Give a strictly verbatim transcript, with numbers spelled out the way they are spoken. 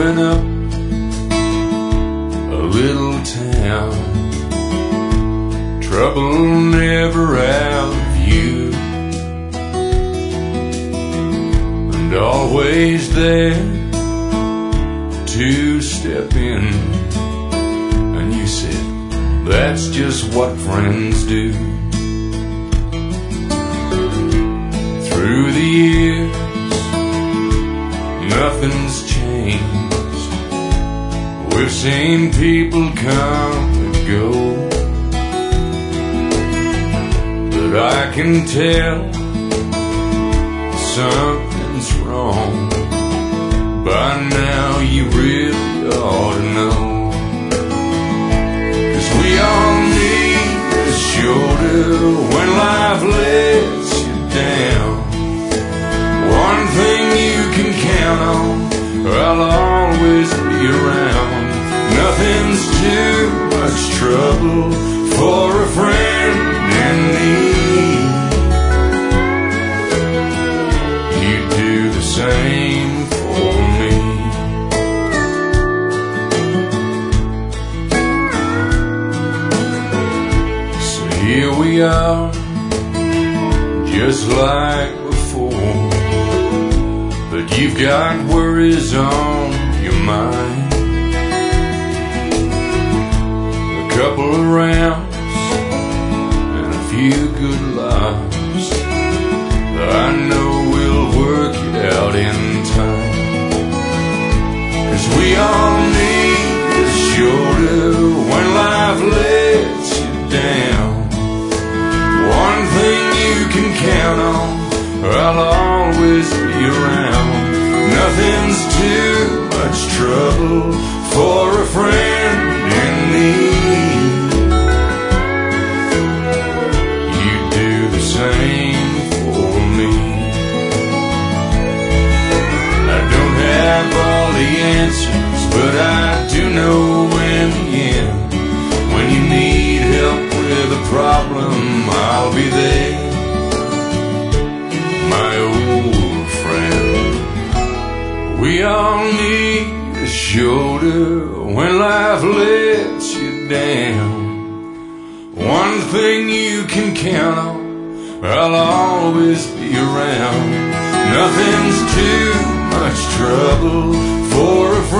growing up a little town, trouble never out of you, and always there to step in. And you said, that's just what friends do. Through the years, nothing's changed. We've seen people come and go, but I can tell something's wrong. By now you really ought to know, 'cause we all need a shoulder when life lets you down. One thing you can count on, I'll always be around. Nothing's too much trouble for a friend in need. You do the same for me. So here we are, just like before, but you've got worries on your mind. A couple of rounds and a few good lives, I know we'll work it out in time. 'Cause we all need a shoulder when life lets you down. One thing you can count on, I'll always be around. Nothing's too much trouble for a friend in need. You do the same for me. I don't have all the answers, but I do know in the end, when you need help with a problem, I'll be there. My old friend, we all need a shoulder when life lets you down. One thing you can count on, I'll always be around. Nothing's too much trouble for a